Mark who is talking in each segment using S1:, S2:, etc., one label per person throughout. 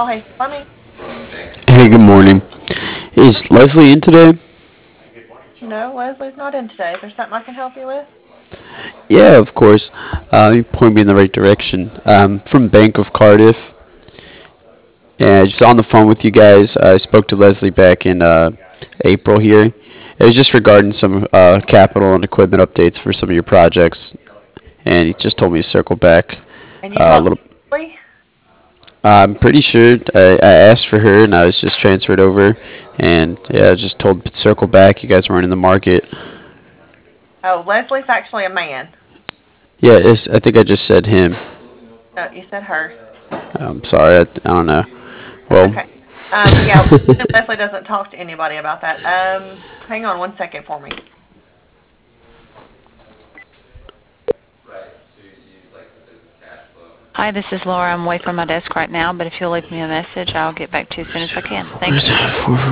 S1: Oh, hey, Stormy.
S2: Hey, good morning. Is Leslie in today?
S1: No, Leslie's not in today. Is there something I can help you with?
S2: Yeah, of course. You point me in the right direction. From Bank of Cardiff. And just on the phone with you guys. I spoke to Leslie back in April here. It was just regarding some capital and equipment updates for some of your projects. And he just told me to circle back
S1: And you
S2: a
S1: talked
S2: little.
S1: to Leslie?
S2: I'm pretty sure I asked for her and I was just transferred over. And yeah, I just told to circle back. You guys weren't in the market.
S1: Oh, Leslie's actually a man.
S2: Yeah, I think I just said him.
S1: No, you said her.
S2: I'm sorry. I don't know. Well,
S1: Okay. Yeah, Leslie doesn't talk to anybody about that. Hang on 1 second for me.
S3: Hi, this is Laura. I'm away from my desk right now, but if you'll leave me a message, I'll get back to you as soon as I can. Thank you.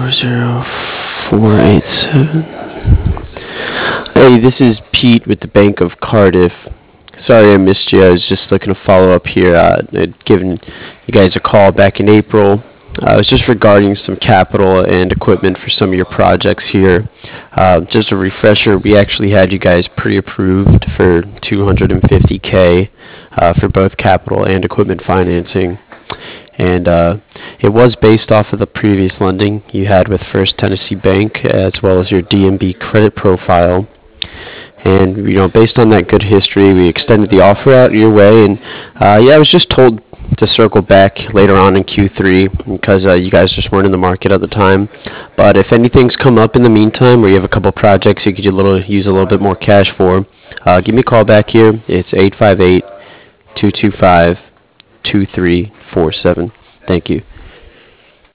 S2: 440-487. Hey, this is Pete with the Bank of Cardiff. Sorry I missed you. I was just looking to follow up here. I'd given you guys a call back in April. It was just regarding some capital and equipment for some of your projects here. Just a refresher, we actually had you guys pre-approved for 250K for both capital and equipment financing. And it was based off of the previous lending you had with First Tennessee Bank as well as your DMB credit profile. And based on that good history, we extended the offer out your way. And yeah, I was just told to circle back later on in Q3 because you guys just weren't in the market at the time. But if anything's come up in the meantime, where you have a couple projects you could use a little bit more cash for, give me a call back here. It's 858-225-2347. Thank you.